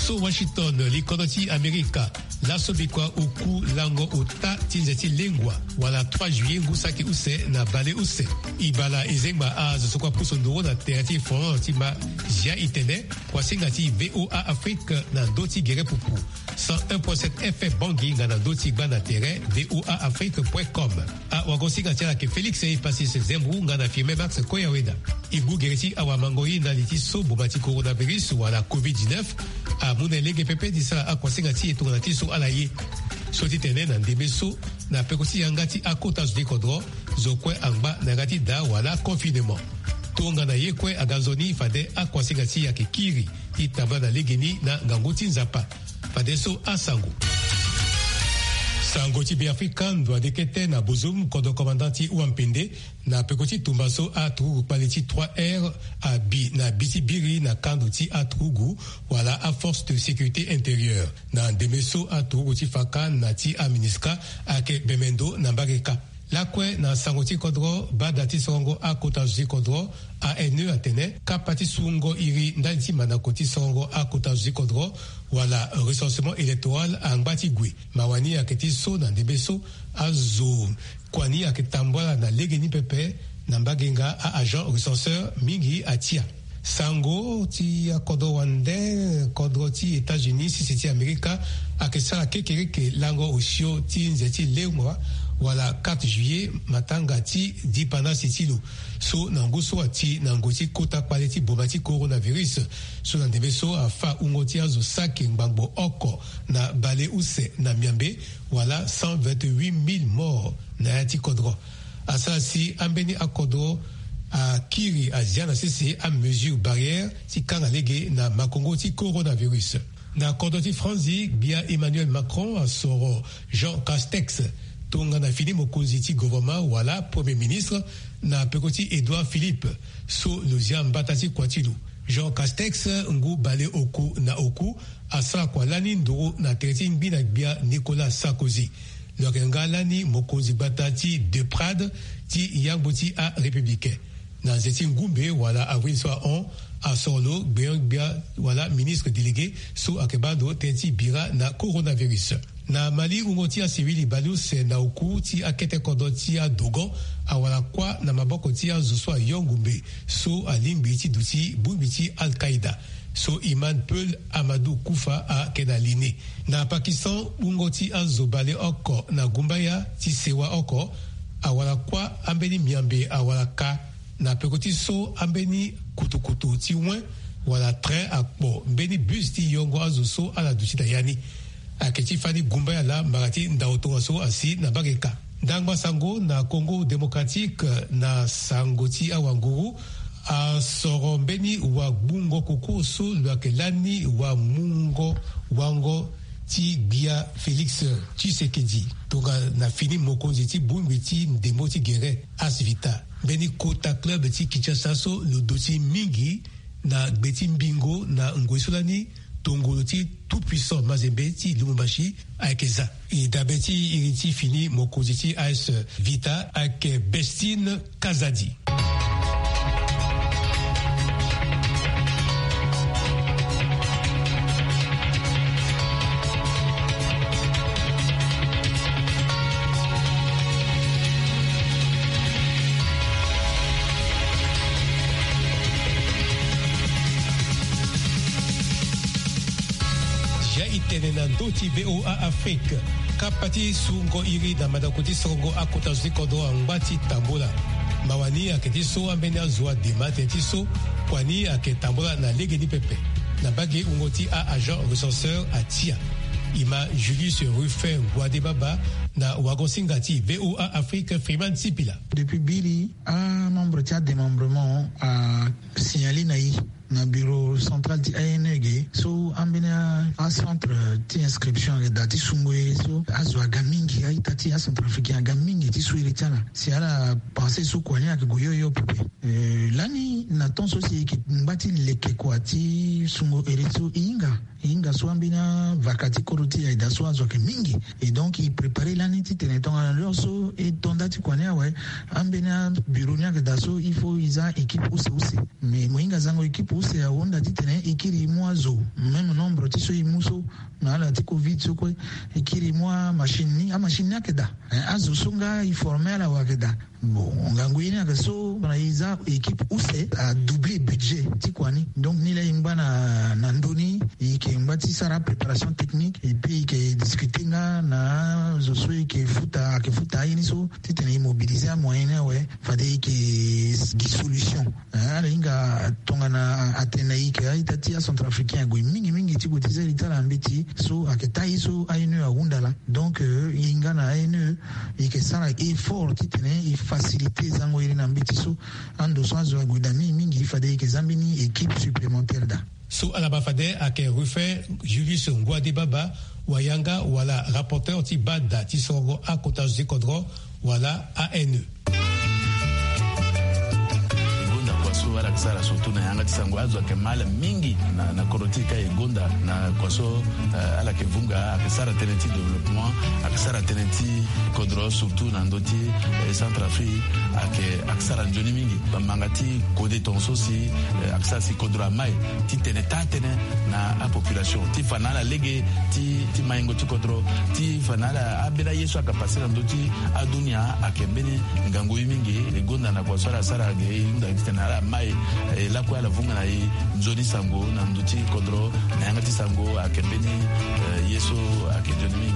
so Washington likonoti Amerika la sobikwa uku lango uta tinzeti lengwa wala 3 juillet ngusaki use na bale use ibala ezengba a zosokwa pusondoro na terati fond tima jia itene kwa singati VOA Afrique na doti gere pupu 101.7 FM Bangui na doti bana terrain voaafrique.com a wagosinga tia ke Felix e passé ses zembru na firme Max Koyaweda ibu gereti awa mangoi na liti so bobati coronavirus wala COVID-19 a munelege pepe disa a kwa singati etonati so alaye soti tene na ndebeso na pekosi yangati akota zdikodro zokwe angba nagati da wala confinement tonga na yekwe agazoni fade akwa singati ya kikiri itamba na legeni na nganguti nzapa fade so asango sango tibi africain doit dekete na bozum kodo commandant Uampende na pekoti tumbaso a trugu paleti 3R a bi na bitibiri na kanduti a trugu wala a force de sécurité intérieure na demeso a trugu ti faka na ti aminiska a ke bemendo na bageka lakwe na sangoti kodro badati songo a kota zuzi kodro a ene atene kapati sungo iri ndati manakoti songo a kota zuzi kodro wala recensement électoral a ngbati gwe mawani aketi so na ndebeso a zo kwani aketambola na legeni pepe na mbagenga a agent recenseur mingi atia sango ti akodo wande kodro ti États-Unis si ti Amerika akesala kekereke lango osio ti nzeti lengwa wala 4 juillet matanga ti dipana sitilo so nanguso ati nangoti kota kwaleti bomati coronavirus so nandebeso afa ungoti azo sake ngbangbo oko na bale use na miambe wala 128,000 morts na yati kodro asasi ambeni akodro a kiri aziana sisi a mesure barrière ti kanga lege na makongo ti coronavirus na kodoti franzi bia Emmanuel Macron a soro Jean Castex tonga na fini mokonzi ti gouvernement wala premier ministre na pekoti Edouard Philippe so lozia mbatati kwatilu Jean Castex ngu bale oku na oku asa kwa lani ndoro na tereti ngbina bia Nicolas Sarkozy lorenga lani mokonzi batati de Prade ti yangboti a républicain na zeti ngumbe wala avril soa on a solo bia wala ministre délégué so akebado tenti bira na coronavirus na Mali ungoti a civili balus na oku ti akete kodo ti a dogon awala kwa na maboko ti a zuswa yongumbe so alimbi ti duti bumbi ti Al-Qaïda so Iman Peul Amadou Koufa a kenaline na Pakistan ungoti a zobale oko na gumbaya ti sewa oko awala kwa ambeni miambe awala ka na pekoti so ambeni kutukutu ti wen wala train akpo mbeni bus ti yongo azo so ala duti dayani aketi fani gumbaya la marati ndaotonga so asi na bageka ndangba sango na Congo démocratique na sangoti awanguru a soro mbeni wa bungo koko so lwakelani wa mungo wango ti bia Félix Tshisekedi tonga na fini mokonzi ti bumbi ti ndembo ti gere asvita mbeni kota club ti Kinshasa so lo doti mingi na gbeti mbingo na ngwesolani tongolo ti tout puissant mazembe ti Lumumbashi akeza e dabeti iriti fini mokonzi ti AS Vita ak Bestine Kazadi. Tenenando ti VOA Afrique kapati sungo iri na madakoti songo akota zikodo angbati tambola mawani aketi so ambeni azwa demate ti so kwani aketambola na legeni pepe na bage ungoti a agent recenseur atia ima Julius Ruffin Guadebaba na wagosingati VOA Afrique Freeman Sipila. Depuis Biri, un membre de démembrement a signalé na bureau central di ANG so ambena a centre ti inscription dati sungwe so azwa gamingi aitati a centre africain gamingi ti suiritana si ala passé so kwanya ke goyoyo pepe lani na ton sosi ki mbati leke kwa ti sungo ereso inga so ambena vakati koroti aida so azwa ke mingi et donc il préparait lani ti teneton ala so et tondati kwanya ouais ambena bureau nya ke daso il faut isa équipe use mais moinga zango équipe use ya onda titene ikiri mwazo même nombre tiso imuso na ala ti covid so ko ikiri mwa machine akeda azo sunga informer la wakeda bon ngangwini akaso na iza équipe use a doublé budget ti kwani donc ni la imba na ndoni ikemba ti sara préparation technique et puis ke discuter na zo so ke futa yini so titene immobiliser moyen ouais fade ke solution ala inga tonga na atenai ke itati ya centrafricain go mingi ti ko tiza litala mbeti so aketai so ainu agundala donc inga na ainu ke sara effort titene faciliter zango ili na mbeti so ando so agudami mingi fade ke zambini équipe supplémentaire da so alaba fade ake refaire Julius Ngwade Baba wayanga wala rapporteur ti bada ti songo a Kotage de Kodro wala ANE wala kisara surtout na yanga tisango azo ke mala mingi na korotika egonda na kwaso ala ke vunga akisara tenenti développement akisara tenenti Kodro surtout na ndoti Centrafrique akisara njoni mingi bamangati kode tonso si akisara si Kodro mai ti tenetane na a population ti fanala lege ti maingo ti Kodro ti fanala abela yeso akapasira ndoti adunia akembeni ngango mingi egonda na kwaso sara ge nda tinala mai la kwa la vunga na nzoni sango na nduti Kodro na yanga ti sango akembeni yeso akenjoni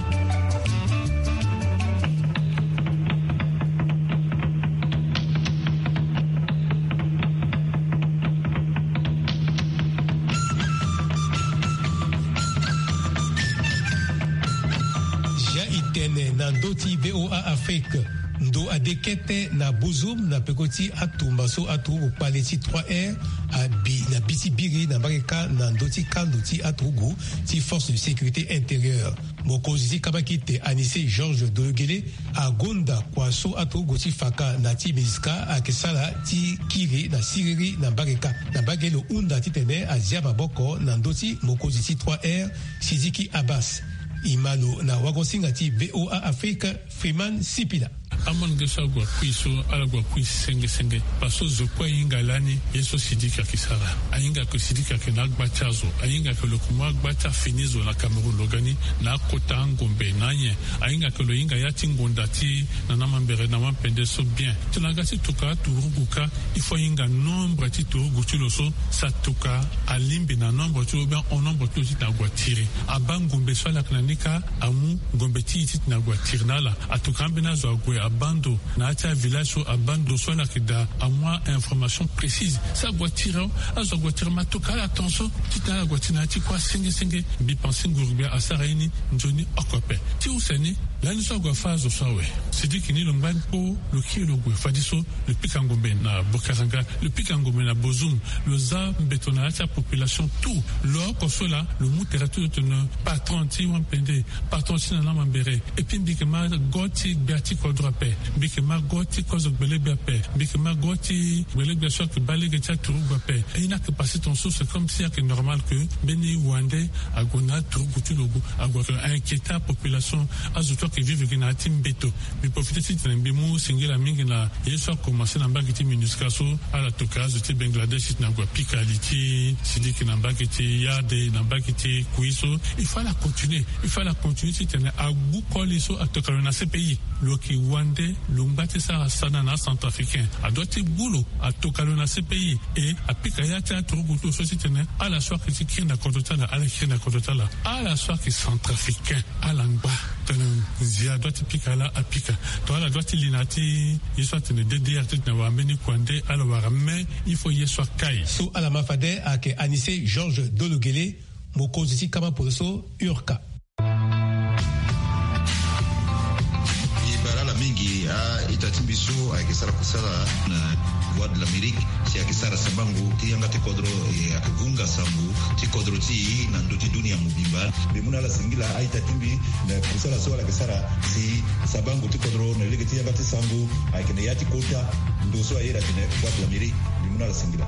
ja itene na ndoti VOA Afrique ndo adekete na bozum na pekoti atumba so atu paleti 3R na bisibiri na bareka na ndoti kandoti atugu ti force de sécurité intérieure mokozi kabakite Anissé Georges Dologele agonda kwa so atugu ti faka na ti miska akesala ti kiri na siriri na bareka na bagelo unda ti tene aziaba boko na ndoti mokozi ti 3R Sidiki Abbas imalo na wagosinga ti VOA Afrique Freeman Sipila amon gesa gwa kwiso ala gwa kwisi senge paso zo kwa inga lani yeso Sidiki akisara ainga ko Sidiki akena gbachazo ainga ko lokuma gbacha finizo na Cameroun logani na kota ngombe nanye ainga ko lo inga yati ngonda ti na namambere na mampende so bien tunaga ti tuka turuguka ifo inga nombre ti turugu ti loso sa tuka alimbi na nombre ti bien on nombre ti na gwa tiri abangombe so la klanika amu ngombe ti na gwa tirnala atuka mbena zo agwe abando na atia village so abando so na kida amwa information précise sa voiture azo voiture matoka la tension tita la voiture na ti kwa senge bi penser ngurubia asaraini njoni okope ti useni la niso gwa fazo sawe Sidiki ni lomban po le kilo gwe fadiso le pikangombe na Bokazanga le pikangombe na Bozum le za mbetona la population tout lo ko sola le muterato de patron ti wampende patron ti na mambere et puis bikema goti beati Kodro pe bikema goti kozo gbele pe bikema goti gbele be so ke balege cha turugo pe et ina que passer ton sou c'est comme si c'est normal que beni wande agona turugo tu logo agora inquiéter population azuto que vivre na timbeto mais profiter si tembemu singela mingi na yeso commencer na mbaki minuskaso ala tokazo ti Bangladesh na gwa pikaliti Sidiki na mbaki ti yade na mbaki ti kuiso il faut la continuer si tene agu koliso atokalo na CPI loki wande lumbati sa sana na centrafricain adoti bulo atokalo na CPI et apika ya ta turuguto société ne ala soir qui kirna kodotala ala kirna kodotala ala soir qui centrafricain ala ngba tene zia doti pikala apika to ala doti linati yeswa tene DDR tene wa meni kwande ala wa mais il faut yeswa kai so ala mafade ake Anissé Georges Dologele mokozi kama poso urka mingi itatimbiso akisara kusala na Voix de l'Amérique si akisara sabangu kiyanga te Kodro akivunga sambu ti Kodro ti na ndoti dunia mubimba bimuna la singila aitatimbi na kusala so akisara si sabangu ti Kodro na lege kiyanga te sambu aikene yati kota ndoso ayera tene Voix de l'Amérique bimuna la singila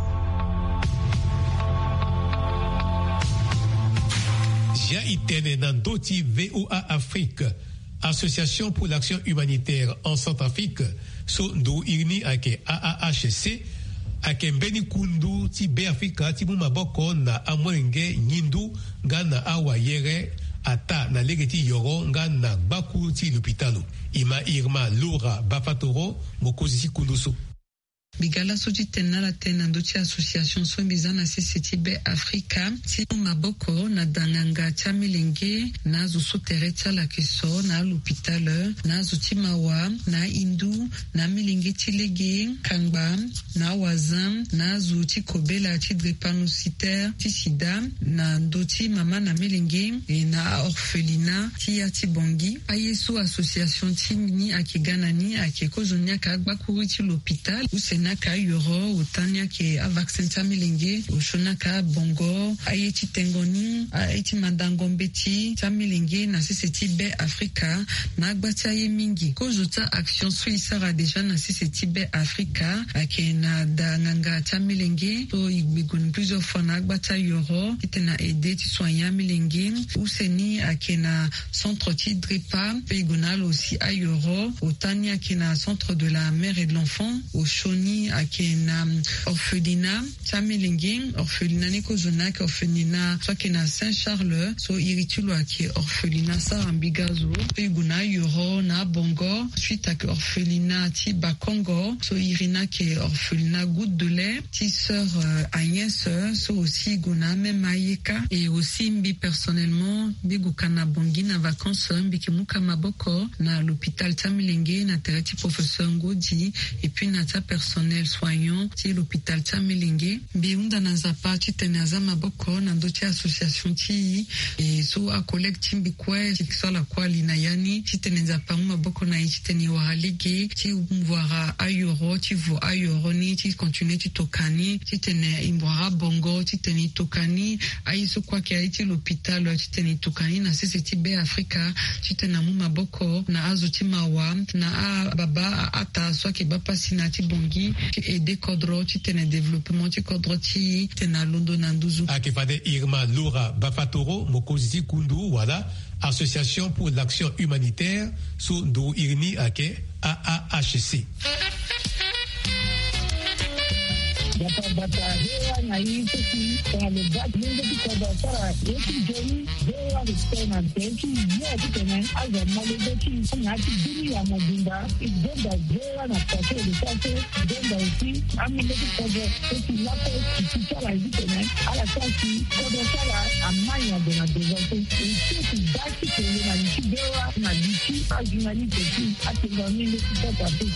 ja itene na ndoti VOA Afrique Association pour l'action humanitaire en Centrafrique, so ndo irni ake AAHC, akembeni kundu ti be Afrika ti mu maboko na amwenge nyindu nga na awa yere ata na legeti yoro nga na gbaku ti l'hôpitalu. Ima Irma Laura Bafatoro mokozi ti kundu so. Bigala soji tenala tena ndochi association sombiza na CCT be Afrika ti maboko na danganga cha milenge na zusu terecha la kiso na l'hôpital na zutimawa na indu na milenge tilege kangba na wazam na zuti kobela ti drépanocytaire ti sida na ndoti mama na milenge na orphelina ti ya ti bongi ayeso association ti mini akiganani akekozonia ka gbakuri ti l'hôpital naka yoro utania ke a vaccin tamilenge ushonaka bongo ayeti tengoni ayeti mandangombeti tamilenge na CCT be Afrika na agbata ye mingi kozuta action suisara deja na CCT be Afrika ake na danganga tamilenge to igbigun plusieurs fois na agbata yoro itena aider ti soignant milenge useni ake na centre ti Dripa peigonal aussi a yoro utania ke na centre de la mère et de l'enfant Oshoni akena orphelinat Tamelenge orphelinat Nikozonaka orphelinat Swakena Saint-Charles so iritulo ake orphelinat Sarambigazo iguna yoro na bongo suite ake orphelinat ti Bakongo so irina ke orphelinat Goutte de lait ti sœur Agnès so aussi iguna même Ayeka et aussi mbi personnellement bigukana bongi na vacances mbi kimuka maboko na l'hôpital Tamelenge na tereti professeur Ngodi et puis na ta personnel soignant ti l'hôpital Tamelenge biunda na zapa ti tenaza maboko na ndoti association ti e so a collègue timbi kwe ti sola kwali na yani ti teneza pa maboko na ti teni wa ligue ti mvara ayoro ti vo ayoro ni ti continuer ti tokani ti tene imbwara bongo ti teni tokani aiso kwa ke ti l'hôpital ti teni tokani na CCT be Afrika ti tena mu maboko na azuti mawa na a baba ata so ke bapasi na ti bongi et des cadres qui tiennent développement qui cadre qui tiennent London Nduzu akifade Irma Laura Bafatoro mokozi kundu wala association pour l'action humanitaire sous ndo irni ake AAHC bata hewa na hizo ki kwa lebati mungu kwa basara yesu joni hewa ristena teki yesu tena aza malebeti na dini ya mabunda igenda hewa na pate lisase igenda usi amileti kwa teki lapo kichara hizi tena ala kasi kwa basara amanya dena dezote usi baki kwenye na nchi hewa na nchi ajunani teki atengamile kwa pate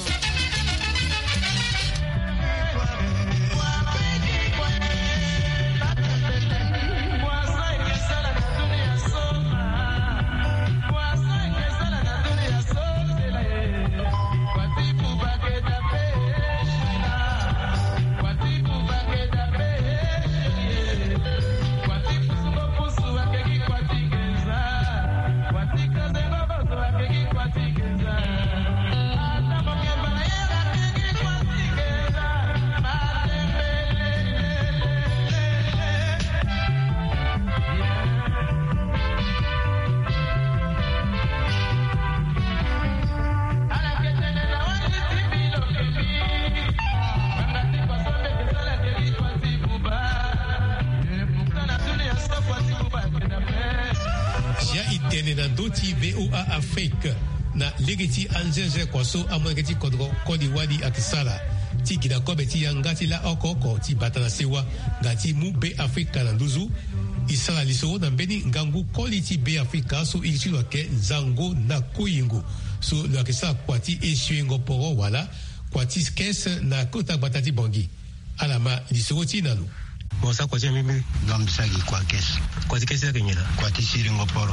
Doti VOA Afrique na legeti anzenze kwaso amwegeti kodro kodi wadi akisala ti gida kobe ti yangati la okoko ti batana sewa ngati mu be Afrika na nduzu isala liso na mbeni ngangu koli ti be Afrika so ilchilwa ke zango na kuyingu so lo akisala kwati eshuengo poro wala kwati skes na kota batati bongi alama liso ti nalu Mosa kwa mimi ngamsagi kwa kesi kwa kesi kenyela kwa tisiringo poro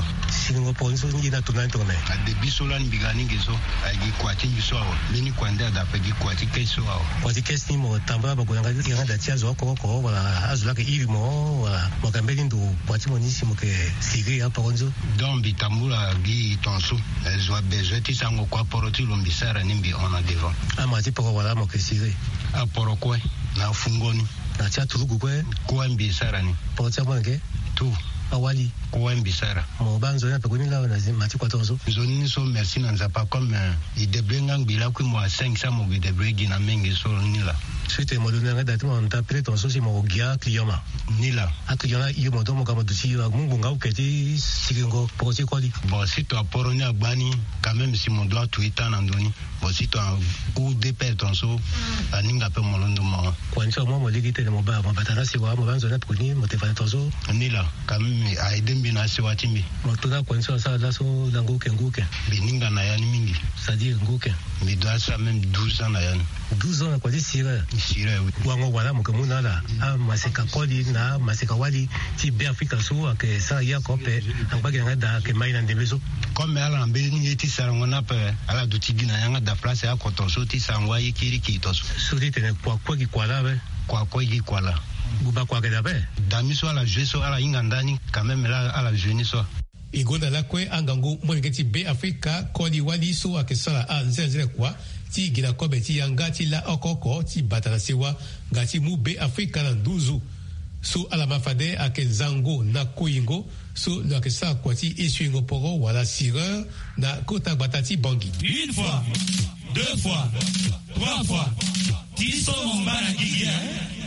nso ngina tunanto na ade bisola mbigani ngeso agi kwa tibiso beni kwanda da pegi kwa tikeso kwa kesi mo tamba bagwanga ngada tiazo ko wala azula ke ilimo wala makambeli ndu kwa timonisi mo ke sigi hapa konzo dombi tambula gi tonso ezwa bezeti sango kwa poro ti lombisara nimbi ona devant ama ti poro wala mo ke sigi a poro kwa na fungoni na tia turugu kwa mbisara ni pocha mwange tu awali kwa mbisara mo banzo na pekuni la na mati kwa tonzo zoni so merci na nzapa comme i debrenga ngila ku mo 500 mo bi debregi na mengi so ni la suite mo donner date mo tapé ton so si mo gia client ni là a client yo mo do mo kama dusi mo bunga o keti sikingo poti kwali bon si tu apporoni agbani quand même si mon doigt tuita nandoni bon si tu ou dépêche ton so aninga pe mo londo mo kwanza mo ligite mo ba mo batana si wa mo banzo na tukuni mo te fa ton so ni là quand même a edembi na se watimbi mo to da kwanza sa la so languke bininga na yani mingi ça dit nguke mais doit ça même 12 ans na yani 12 ans kwa sire oui wango wala mo kemuna la a maseka kodi na maseka wali ti be Afrika so ke sa ya kope ambage ngada ke mai na ndebezo comme ala na be ni ti sarango na pe ala do ti gina yanga da place ya kotonso ti sangwa yikiri kitoso so ti tene kwa ki kwala be kwa yi kwala buba kwa ke da be damiso ala jeso ala ingandani quand même là ala jeuni so igonda lakwe angango mwengeti be Afrika kodi wali so akesala a nzenzele kwa ti gina kobe ti yanga ti la okoko ti batana sewa ngati mu be Afrika na 12 so ala mafade ake zango na koingo so la kesa kwa ti essuingo poro wala sireur na kota batati bangi une fois deux fois trois fois ti so mbana gigia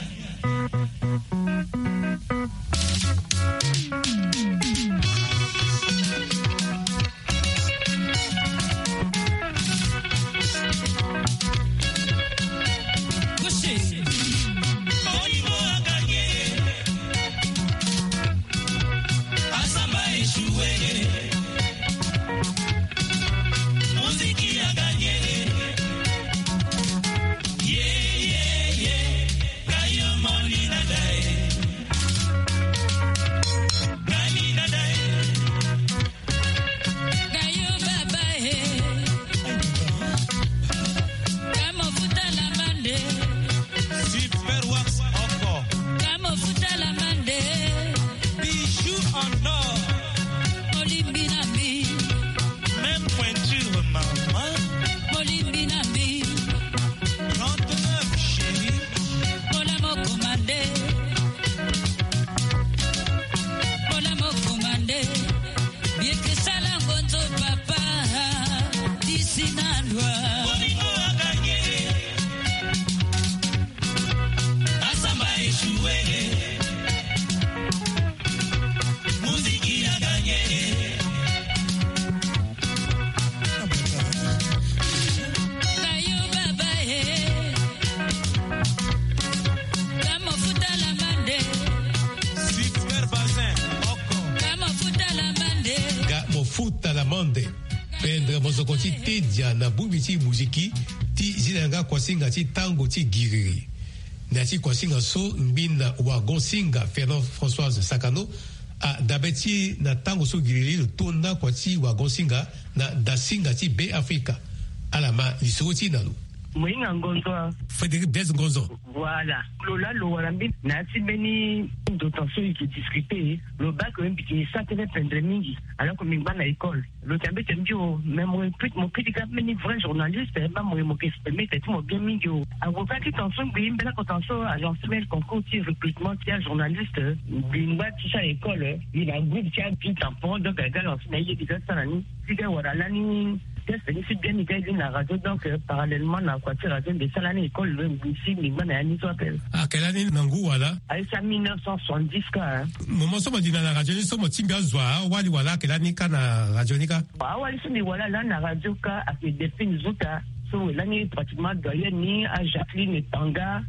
pendre mozokoti tedia na bubiti muziki ti zinanga kwasinga ti tango ti giriri na ti kwasinga so mbina wa gonsinga Fernand Françoise Sakano a dabeti na tango so giriri le tonda kwa ti wa gonsinga na dasinga ti be Afrika alama lisoti nalu Moinga Ngonzo. Frédéric Blaise Ngonzo. Voilà. Lola Lowarambi, Nati Beni, d'autant ceux qui discutaient, le bac, ça te fait prendre mingi. Alors que Mingba à l'école. Le També Tambio, même mon petit gars, mais vrai journaliste, pas mon exprimé, t'es tout bien mingi. Alors, pas qui t'en sont, bien, là, quand on sort, agence mail, concours, recrutement, tiens, journaliste, Mingba, tiens, à l'école, il a un groupe, tiens, puis tampon, donc, un gars, on s'est dit, ça, l'année, si, voilà, l'année, c'est bien nickel la radio donc parallèlement na quoi radio de salane école le ici Mingba na ni so appelle ah quelle année nangu wala ay ça 1970 ka moment so madina na radio ni so motimba zwa wali wala quelle année kana radio nika ah wali so ni wala là na radio ka a fait depuis nous autres so l'année pratiquement doyenne ni à Jacqueline Tanga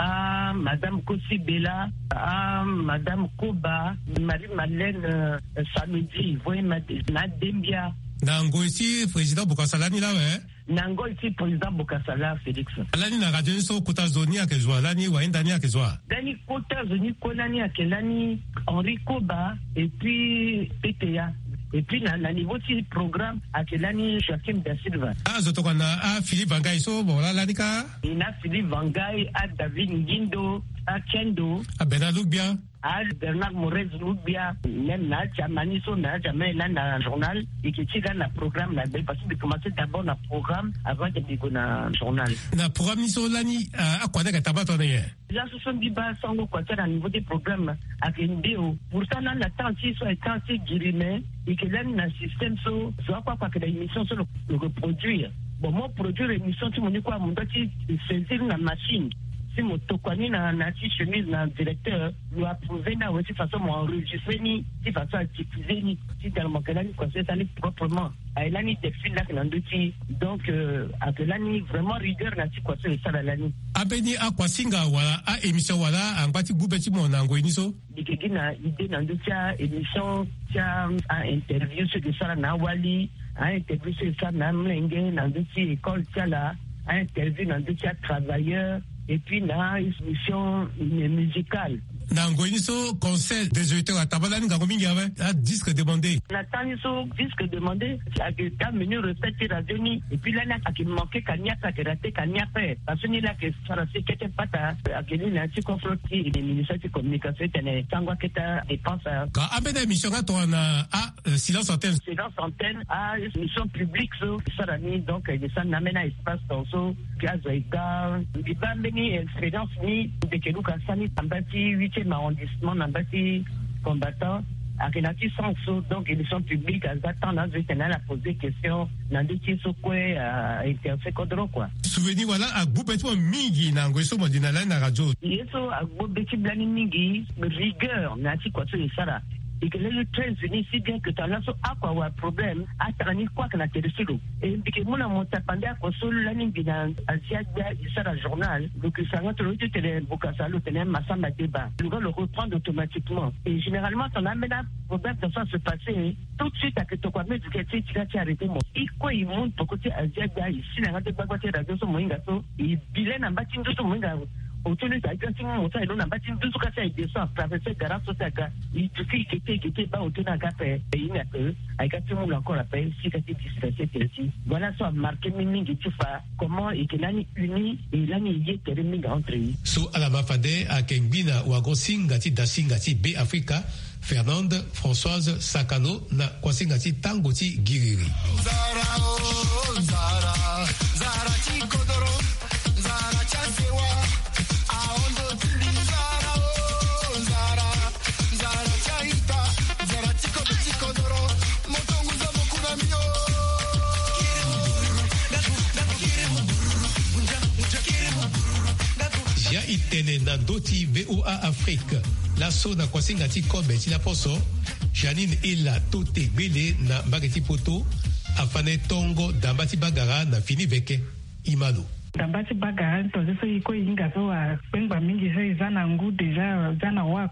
à Madame Kossi Bella, à Madame Koba, Marie-Madeleine Samedi, voyez Nadembia. Nango ici président Bokasala ni là ouais. Nango ici président Bokasala Félix. Alani na radio so kota zoni akezwa lani wa ndani akezwa. Dani kota zoni konani akelani Henri Koba et puis PTA. Et puis na niveau du programme akelani Joachim Da Silva. Ah zotoka na Philippe Vangai so bola lanika. Ina Philippe Vangai à David Ngindo à Kendo. Ah Bernard Loubia. À Bernard Morez Loubia. Même na Chamani so na jamais là dans le journal et qui tire dans le programme là parce que de commencer d'abord le programme avant de dire dans le journal. Na programme ni so lani à quoi d'accord tabato ne. Là ce sont des bases sans quoi à niveau des programmes à Kendo. Pour ça là la temps si so est temps si guillemets et que là na système so quoi que l'émission sur le reproduire. Bon moi produire l'émission tu me dis quoi mon doit saisir la machine. si motokwani na ti chemise na directeur lui approuvé na aussi façon mo enregistrer ni si façon à diffuser ni si tellement que là ni conseil ça ni proprement là ni défile là que l'andoti donc là ni vraiment rigueur na ti conseil ça là ni abeni akwasinga wala a émission wala angati gubeti mo nango iniso dikegi na idée na ndoti émission tia a interview sur de ça na wali a interview sur ça na mlenge na ndoti école tia là a interview na ndoti travailleur et puis na émission musicale nango iniso conseil des auditeurs à tabalani ngango mingi ave a disque demandé natani so disque demandé a que ta menu recette radio ni et puis là na qui manquait kanya ka raté kanya pe parce que ni là que ça c'est quelque pata a que ni na ti confronté et ministère de communication tene tangwa keta dépense ka abena émission ka to na silence antenne a émission publique so ça ni donc ça n'amène espace dans so gazoiga bibambeni expérience ni de que nous ka sani tambati 8e arrondissement nambati combattant akenati sanso donc élection publique azatan na zitena la poser question nandiki so kwe interfait kodro quoi souvenir wala agbubetu mingi na ngweso modina la na radio yeso agbubetu blani mingi rigueur na ti kwa so isara et que les États-Unis si bien que tu as là à quoi avoir problème à trani quoi que la télévision et que mon amont pendant à quoi seul la ligne dans Asia ça la journal donc ça va te le télé bokasa le télé massamba débat on va le reprendre automatiquement et généralement ton amena problème de ça se passer tout de suite à que tu quoi mais tu as arrêté moi et quoi il monte pour côté Asia ici la radio pas côté radio so moinga so et bilen ambati ndo so moinga autour de agression on ça non ambati ndo so ka ça et ça traverser garage so ça il suffit que ba autour na kape il n'y a que avec tout le monde encore appelle si que tu distraité ici voilà ça marqué mingi tu fais comment et que l'année uni et l'année y est terminé entre eux so ala mafade a kengbina wa gosingati dasingati be Africa Fernande Françoise Sakano na kwasingati tangoti giriri zara chikodoro zara chasewa aondo zara zara zara chaita zara chikodoro motongo za mokuna mio ja itene na doti VOA Afrique la so na kwasingati kobe ti la poso Janine Ila tote gbele na mbageti poto afane tongo dambati bagara na fini veke imalo dambati bagara tozo so iko inga so wa pengba mingi so izana ngu déjà zana wa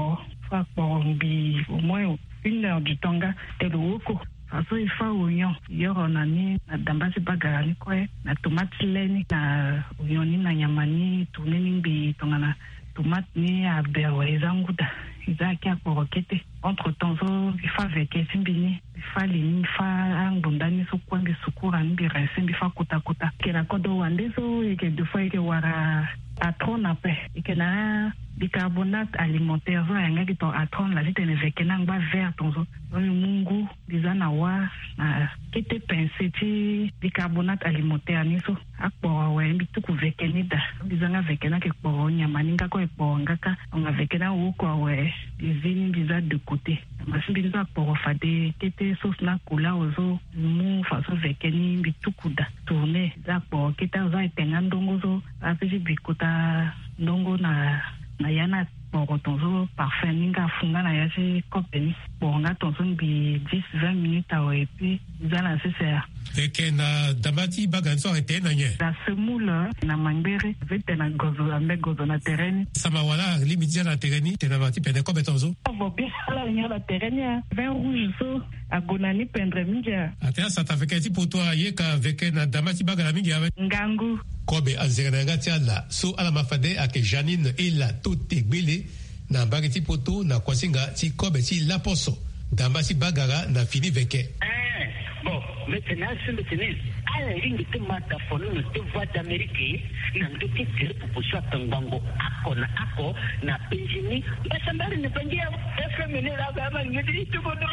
kporo mbi au moins 1 heure du tonga te lo woko aso ifa oignon yoro nani na dambati bagara ni kwe na tomate leni na oignon ni na nyamani tuneni mbi tonga na tomate ni a beurre zanguda izaki akorokete entre temps so ifa veke simbini ifa lini ifa angundani so kwambi sukura mbi resembi fa kuta kera kodo wande so eke deux fois eke wara atron ape eke na bicarbonate alimentaire so yanga ki to atron la zitene veke na ngba vert tonzo mungu bizana wa na kete pensé ti bicarbonate alimentaire ni so akpora wa mbi tuku veke ni da bizanga veke na ke kpora nyama ninga ko ekpora ngaka nga veke na uko wa bizini biza de côté masimbi nza akpora fade kete sauce na kula ozo mu faso veke ni mbi tuku da tourner za akpora kete za etenga ndongo so apesi bikota ndongo na yana poro tonzo parfum ninga funga na yasi kopeni bonga tonzo bi 10-20 minutes awa et puis zana sese eke na dambati baganso ete na nye la semoule na mangbere vete na gozo ambe gozo na terreni sama wala limiti na terreni te na bati pende kobe tonzo bo bi ala nya la terreni vin rouge so agonani pendre minja ate sa ta veke ti poto yeka veke na dambati bagala mingi ave ngangu kobe azera ngati ala so ala mafade ake Janine Ila tote gbele na mbageti poto na kwasinga ti kobe ti laposo dambati bagara na fini veke bon maintenant ala ringi te mata fono no te voix d'Amérique na ndoki te proposition tangango ako na penjini basambari ne penjia FM ne la gama ngidi to bodo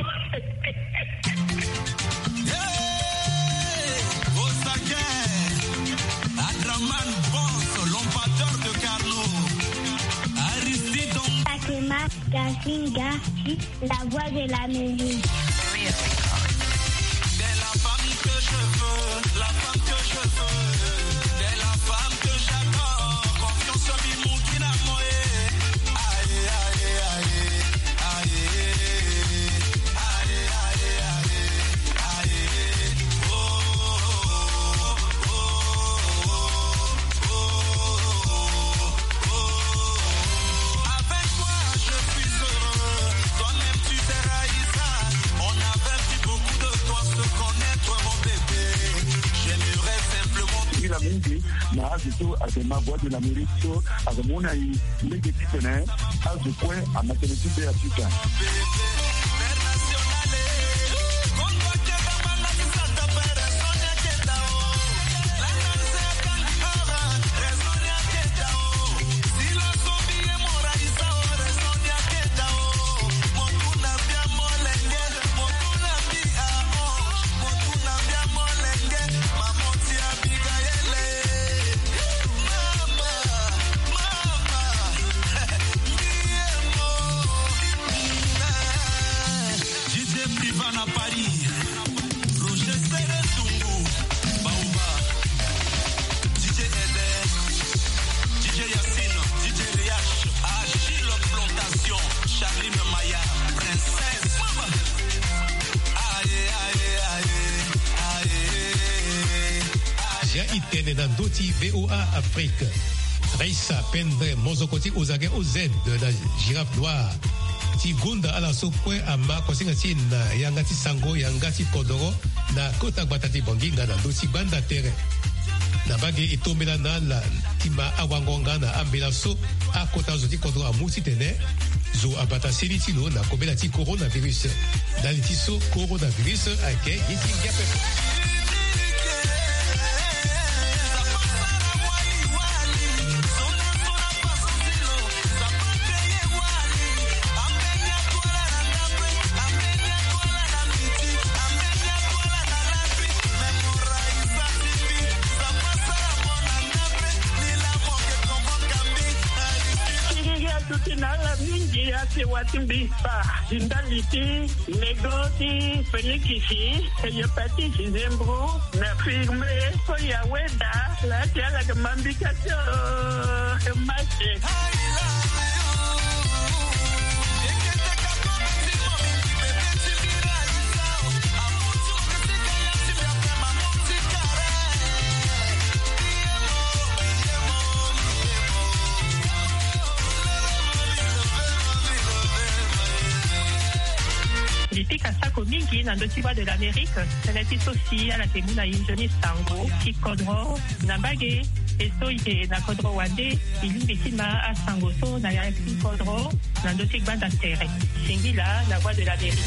Adraman Bonso, l'empatteur de Carlo. Aristide Takema Gasinga, la voix de la musique. C'est la femme que je veux, la femme que je veux. C'est la femme que j'adore, confiance en lui. na azuto asema voix de l'Amérique so azamuna i lege tipene azukwe amateneti de Afrika. Doti VOA Afrique. Raissa Pendre Mozokoti Ozage OZ de la girafe noire. Ti Gunda ala sokwe ama kosinga ti na yangati sango yangati kodoro na kota batati bonginga na doti banda tere. Na bage itombela na la tima awangonga na ambela so a kota zoti kodoro amuti tene zo abata silitino na kobela ti coronavirus. Daliti so coronavirus ake yisi ngape. Watimbipa, Zindaliti, Negoti, Fenikisi, Yopati, Zembro, Nafirme, Koyaweda, La Tiala de Mambikato, Mache. Kasako mingi na ndoti voix de l'Amérique, seleti sosi ala temuna injoni sango, ki kodro, na bage, esto ite na kodro wande, ilimbi tima a sango so na ya ki kodro, na ndoti banda tere. Singila, la voix de l'Amérique.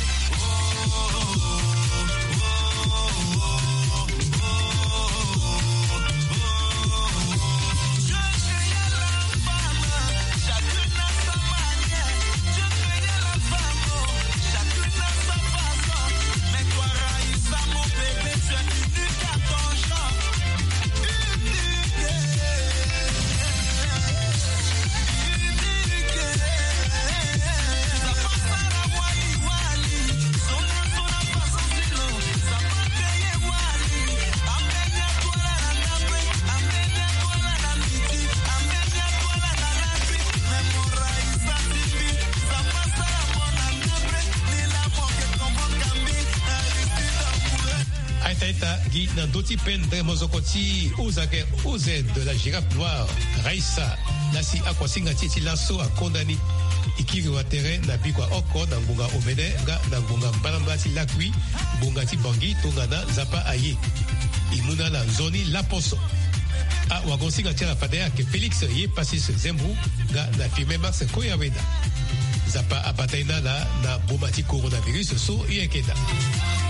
Nandoti Pendre Mozokoti Ozage OZ de la girafe noire Raissa Nasi Akwasinga Titi Lasso a condamné Ikiri Watere na bikwa oko na ngunga omene nga na ngunga mbalambati lakwi bungati bangi tongana zapa aye imuna la zoni la poso a wagonsinga tia padea ke Félix ye passis Zembu nga na firme Max Koyaweda zapa apataina la na bomati coronavirus so yekeda.